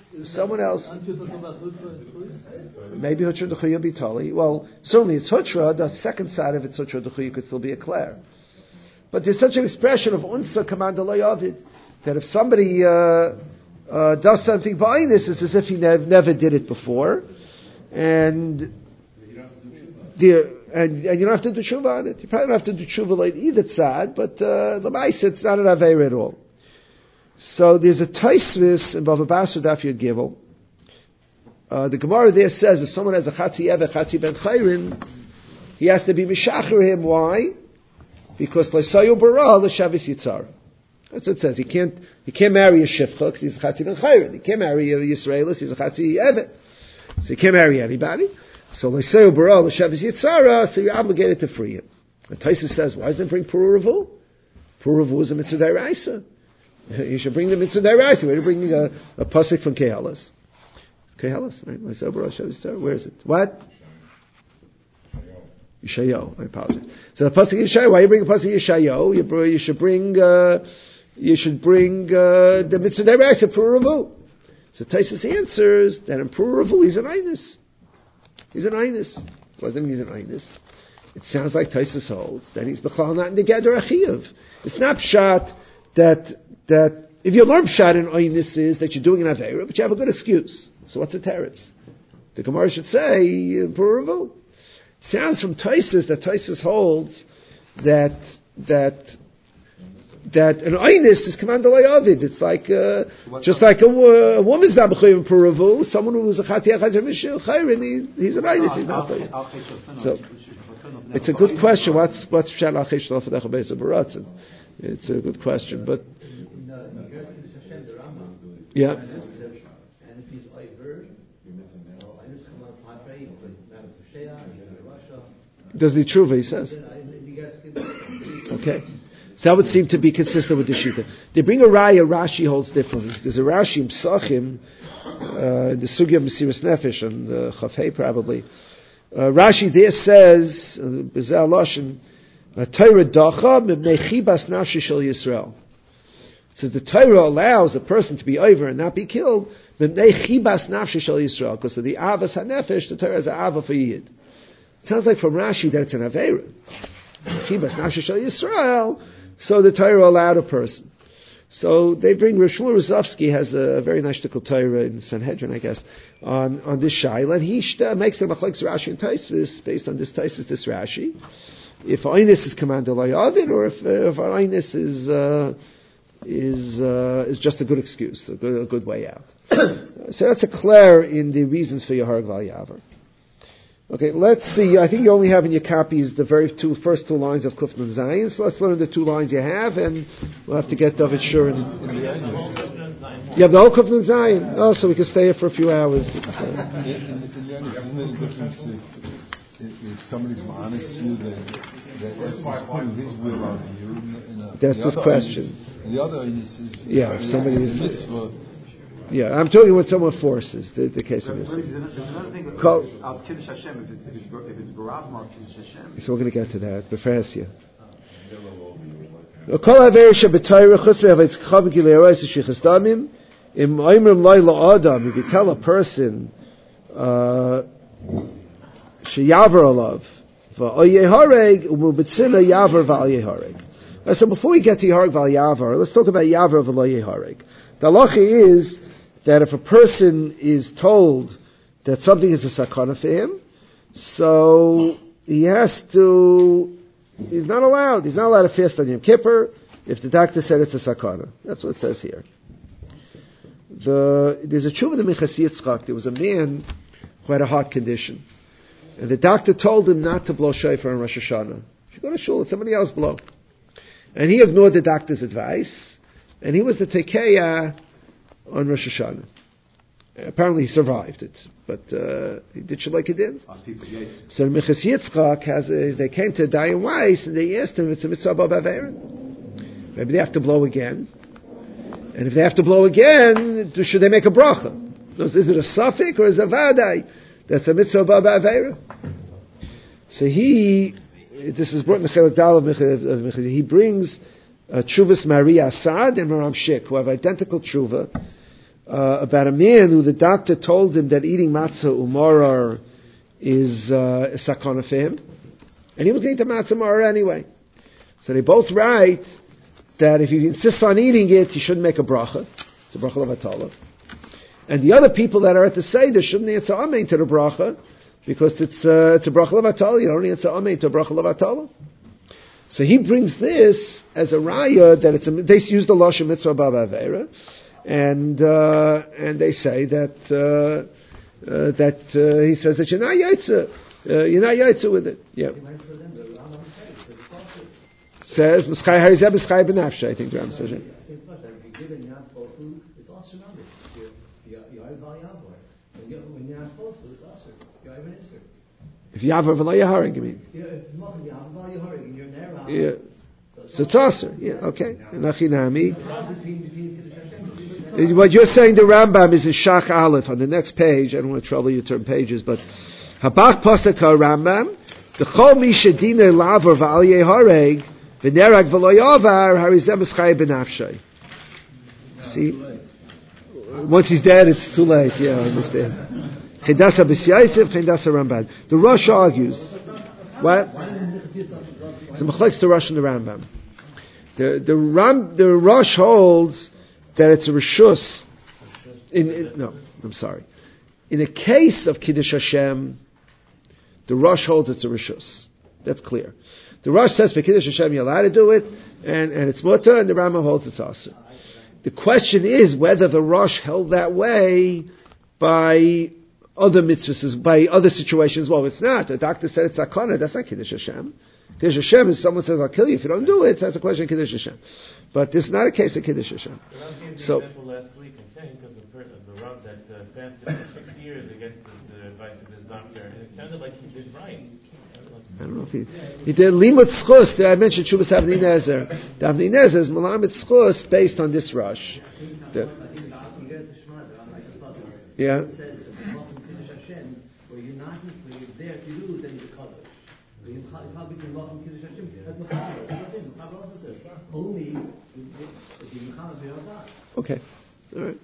Maybe Hutra D'chuya be tali. Well, certainly it's Hutra. The second side of it's Hutra D'chuya could still be a Claire. But there's such an expression of unsa command loyavid, that if somebody does something by Einis, it's as if he never did it before, and you don't have to do tshuva on it. You probably don't have to do tshuva like either tzad, but l'maisa it's not an aveira at all. So there's a taisvis in Bava Basra Daf Yud Gimel. The Gemara there says if someone has a chatzi eved, chatzi ben chayrin, he has to be mishacher him. Why? Because l'sayu bara l'shavis yitzar. That's what it says. He can't marry a shifcha because he's a chatzi ben chayrin. He can't marry a Yisraelis. He's a chatzi eved. So he can't marry anybody. So l'sayu bara l'shavis yitzara. So you're obligated to free him. And Taisa says, why doesn't it bring pururavu? Pururavu is a mitzvah d'oraisa. You should bring the mitzvah d'oraisa. We're bringing a pasuk from Kehalas. Kehalas, right? L'sayu bara l'shavis yitzara. Where is it? What? Yeshayo. I apologize. So the pasuk Yeshayo. Why you bring a pasuk Yeshayo? You should bring the mitzvah d'oraisa pururavu. So Taisus answers that in pururavu he's an Einis. He's an Einis. What does it mean he's an Einis? It sounds like Taisus holds that he's b'chlal not in the Geder Achiyav. It's not pshat that if you learn pshat in Einis is that you're doing an Aveira, but you have a good excuse. So what's the teretz? The Gemara should say pururavu. It sounds from Taisus that Taisus holds that an Einis is command Avid. It's like just like a woman's not b'chayim puravu. Someone who's a chatiyah mishil chayrin, he's an Einis. He's not b'chayim. So it's a good question. What's pshat al chesh lo fadach beis baratzin? It's a good question, but yeah. And if he's over, Einis come out patrei, Does the tshuva? He says. Okay. So that would seem to be consistent with the Shita. They bring a raya, Rashi holds differently. There's a Rashi in Psachim, the Sugya of Mesiras Nefesh, and Chafei probably. Rashi there says, Bezel Lashon, Torah dacha mibnei chibas nafshi shel Yisrael. So the Torah allows a person to be over and not be killed, mibnei chibas nafshi shel Yisrael, because of the avas hanefesh, the Torah is an ava for Yid. It sounds like from Rashi that it's an aveira. Chibas nafshi shel Yisrael. So the Torah allowed a person. So they bring Rav Shmuel Rozovsky has a very nice shtickle Torah in Sanhedrin, I guess, on this shaila, and he makes a machlokes Rashi and Taisus based on this Taisus, this Rashi. If Einis is commanded Layavid, or if Einis is just a good excuse, a good way out. So that's a clear in the reasons for Yaharag Val Yavar. Okay, let's see. I think you only have in your copies the first two lines of Kuf Nun Zayin. So let's learn the two lines you have, and we'll have to get David Shur in the end. You have the whole Kuf Nun Zayin. Oh, so we can stay here for a few hours. Isn't there any difference if somebody's honest to you that putting his will on you? That's this question. And the other is if somebody is mitzvah. Yeah, I'm talking when someone forces the case of this. There's another thing. Al Kiddush Hashem, if it's Barav Mar Kiddush Hashem. So we're going to get to that. Befresia. Kol haver shebetayra chus ve'avetz chavik le'arais shichas damim im oimrim loy la'adam. If you tell a person sheyaver alav va'oy yehareg u'mubetzila yaver va'al yehareg. So before we get to Yahareg va'al yaver, let's talk about yaver v'lo yehareg. The halacha is that if a person is told that something is a sakana for him, so he's not allowed to fast on Yom Kippur if the doctor said it's a sakana. That's what it says here. there's a tshuva in Minchas Yitzchak. There was a man who had a heart condition, and the doctor told him not to blow shofar on Rosh Hashanah. You should go to shul, let somebody else blow. And he ignored the doctor's advice, and he was the tekeya on Rosh Hashanah. Apparently he survived it, but he did like he did. So Minchas Yitzchak they came to Dayan Weiss and they asked him if it's a mitzvah b'avera. Maybe they have to blow again, and if they have to blow again, should they make a bracha? Is it a suffix or is it a vaday? That's a mitzvah b'avera. So this is brought in the Chelek Dal of Minchas. He brings Tshuvas Maria Assad and Maram Shik, who have identical tshuva. About a man who the doctor told him that eating matzah umarar is a sakana for him, and he was going to matzah umarar anyway. So they both write that if he insists on eating it, he shouldn't make a bracha. It's a bracha levatala. And the other people that are at the Seder shouldn't answer amen to the bracha, because it's a bracha levatala. You don't answer amen to a bracha levatala. So he brings this as a raya that they use the lashon mitzvah b'avera. And they say that he says that you're not yaitza with it. Yeah. Says Mischai Harizeh Mischai B'nafshe. I think the Ram says it. If Yavar v'lo Yaharig, you mean? Yeah. So it's also, yeah, okay. What you're saying, the Rambam is in Shach Aleph on the next page. I don't want to trouble you to turn pages, but Habach Pasaka Rambam, the Chol Misha Dina Lavar V'al Yehareg V'nerag V'lo Yavar Harizeh Mischai B'nafshay. See, once he's dead, it's too late. Yeah, I understand. Chedasa B'Syaisif, Chedasa Rambam. The Rosh argues. What? So Machlekes the Rosh and the Rambam. The Rosh holds that it's a reshus. In a case of Kiddush Hashem, the Rosh holds it's a reshus. That's clear. The Rosh says for Kiddush Hashem you're allowed to do it, and it's mutter, and the Rambam holds it's also. The question is whether the Rosh held that way by other mitzvahs, by other situations. Well, it's not. The doctor said it's sakana. That's not Kiddush Hashem. Kiddush Hashem is someone says, I'll kill you if you don't do it. That's a question of Kiddush Hashem. But this is not a case of Kiddush Hashem. So, last week, I think, of the Rav that fasted for 6 years against the advice of his doctor. And it sounded like he did right. I don't know if he did limud schus. I mentioned Shuvas Avnei Nezer. The Avnei Nezer is malamed schus based on this rush. Yeah. Okay, all right.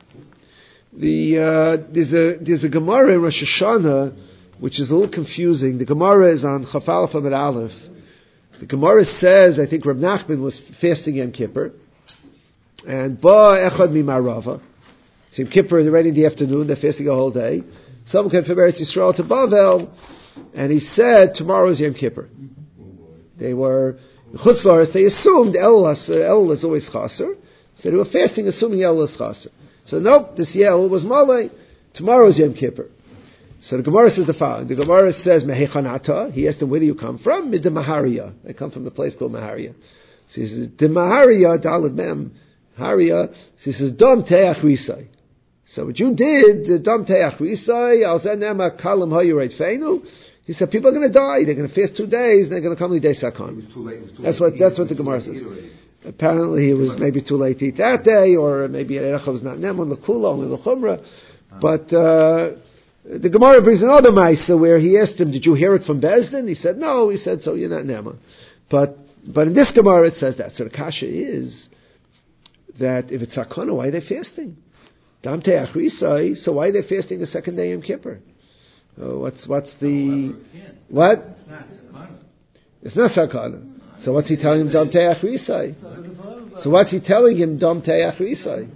There's a Gemara in Rosh Hashanah which is a little confusing. The Gemara is on Chaf Aleph Amud Aleph. The Gemara says, I think Reb Nachman was fasting Yom Kippur, and Ba Echad Mimarava. So Yom Kippur, already in the afternoon, they're fasting a whole day. Someone came from Eretz Yisrael to Bavel, and he said, tomorrow is Yom Kippur. They were in Chutz La'aretz. They assumed El is always chaser, so they were fasting assuming El is chaser. So nope, this El was Malay. Tomorrow is Yom Kippur. So the Gemara says the following. The Gemara says, Mehechanata. He asked him, where do you come from? Mid Maharia. I come from the place called Maharia. So he says, De Maharia, Dalad Mem, Haria. So he says, Dom Teach Risai. So what you did, the Dom Teach Risai, Al Zenema Kalam Hayureit Feinu. He said, people are going to die. They're going to fast 2 days, and they're going to come to Day Sakon. That's what the Gemara says. Apparently, it was maybe too late to eat that day, or maybe Erecha was not Nemun, the Kula, only the Chumrah. But the Gemara brings another Maisa where he asked him, did you hear it from Bezdin? He said, no. He said, so you're not Nemun. But in this Gemara it says that. So the Kasha is that if it's Sakana, why are they fasting? Dam Teach Risai, so why are they fasting the second day Yom Kippur? What's the what? It's not Sakana. So what's he telling him? Dam Teach Risai. So what's he telling him? Dam Teach Risai.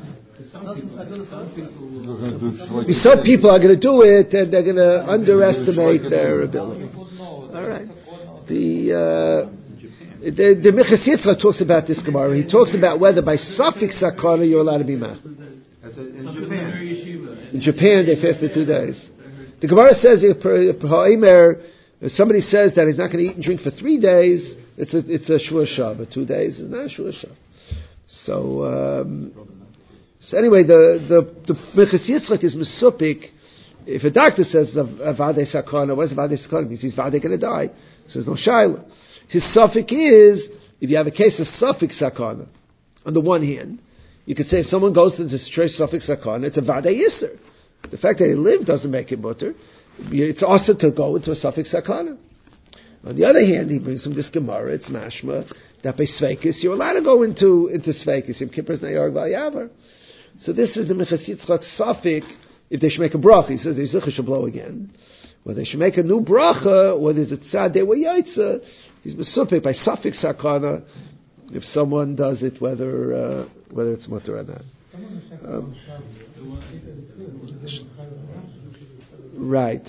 Some people are going to do it, and they're going to underestimate their ability. All right. The Minchas Yitzchak talks about this Gemara. He talks about whether by suffix sakana you're allowed to be mad. As In Japan, they fasted 2 days. The Gemara says if somebody says that he's not going to eat and drink for 3 days, it's a shvua Shabbat. 2 days is not a shvua Shabbat. So anyway, the Minchas Yitzchak is mesupik. If a doctor says Vade Sakana, what does Vade Sakana mean? He's Vade going to die. So there's no Shaila. His suffix is, if you have a case of suffix Sakana, on the one hand, you could say if someone goes to the straight suffix Sakana, it's a Vade Yisr. The fact that he lived doesn't make it mutter. It's also to go into a suffix Sakana. On the other hand, he brings from this Gemara, it's mashma, that by Sveikis, you're allowed to go into Sveikis, Yom Kippur's Nayarg V'Yavar. So this is the Minchas Yitzchak suffix, if they should make a bracha. He says the Yitzchak should blow again. Whether they should make a new bracha, whether it's a tzad, they were yaitza, he's mesupik by suffix sakana, if someone does it, whether it's mutter or not. Right.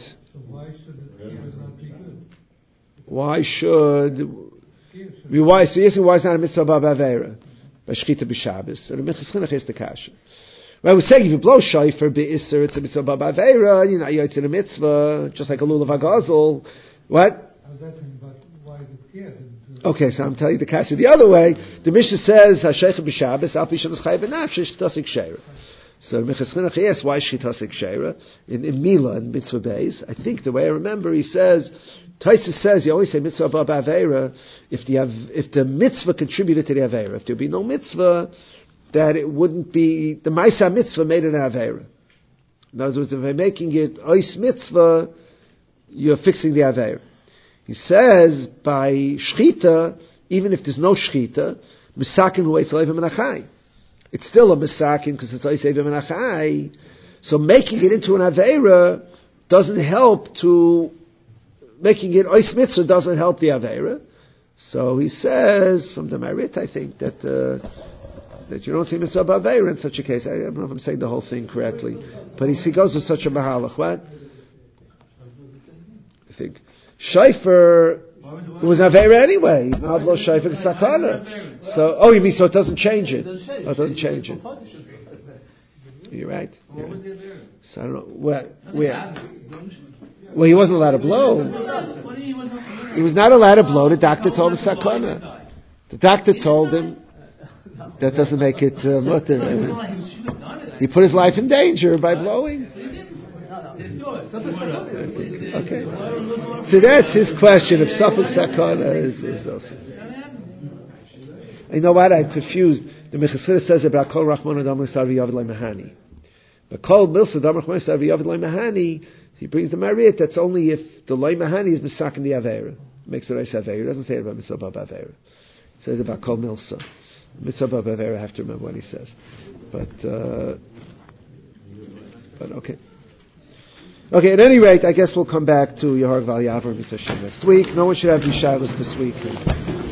Why should? Why? So you're saying why is not a mitzvah b'avera by shchita b'Shabbos? So the Minchas Chinuch is the kasha. Well, I was saying if you blow shofar b'Isser, it's a mitzvah b'avera. You know, you're in a mitzvah, just like a lulav hagazel. What? I was asking about why is it here? Okay, so I'm telling you the kasha the other way. The Mishnah says Hasheicha b'Shabbos al pi shanas chayav b'nafshe shchitasik sheira. So Minchas Chinuch asks why shchitasik sheira in Mila and mitzvah beis. I think the way I remember, he says. Taisus says you always say mitzvah b'avera if the mitzvah contributed to the avera. If there would be no mitzvah, that it wouldn't be the ma'isa mitzvah made an avera. In other words, if I'm making it ois mitzvah, you're fixing the avera. He says by shchita, even if there's no shchita, misakin hu eitz leiva menachai. It's still a misakin because it's ois leiva menachai. So making it into an avera doesn't help to. Making it ois mitzvah doesn't help the avera. So he says from the Marit, I think that you don't see mitzvah avera in such a case. I don't know if I'm saying the whole thing correctly, but he goes with such a mahalach. What? I think shayfer was avera anyway. Navlo shayfer sakana. So you mean so it doesn't change it? Oh, it doesn't change it. You're right. What was the avera? So I don't know where. Well, he wasn't allowed to blow. He was not allowed to blow. The doctor told him sakana. The doctor told him that doesn't make it mutter. He put his life in danger by blowing. Okay. So that's his question. If suffix sakana is also. You know what? I'm confused. The Minchas Chinuch says about kol rachmana dam l'sarvi yavid loy mahani. But kol milsa dam rachmana sarvi yavid loy mahani. He brings the Marit. That's only if the loy mahani is misakin the avera. Makes it ois avera. He doesn't say it about mitzvah b'avera. He says about kol milsa. Mitzvah b'avera. I have to remember what he says. But okay. Okay. At any rate, I guess we'll come back to Yeharg Val Yavar Mitzvah next week. No one should have Yishaylos this week.